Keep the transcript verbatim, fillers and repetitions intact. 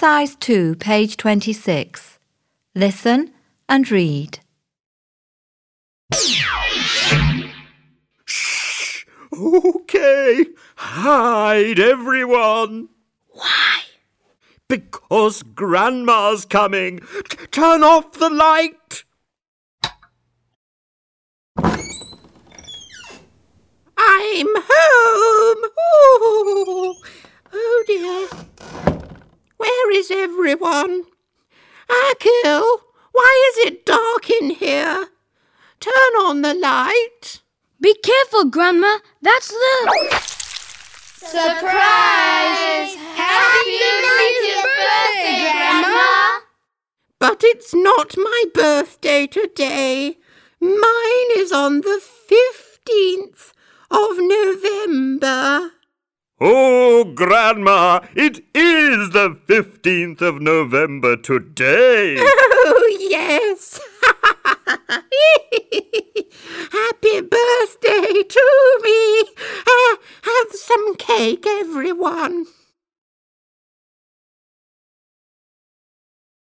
Exercise two, page twenty-six. Listen and read. Shh! Okay, hide everyone. Why? Because Grandma's coming. T- turn off the light. I'm home. Ooh. Oh dear. Where is everyone? Akhil, why is it dark in here? Turn on the light. Be careful, Grandma. That's the... Surprise! Happy ninetieth birthday, Grandma! But it's not my birthday today. Mine is on the fifteenth of November. Oh, Grandma, it is the fifteenth of November today. Oh, yes. Happy birthday to me. Uh, have some cake, everyone.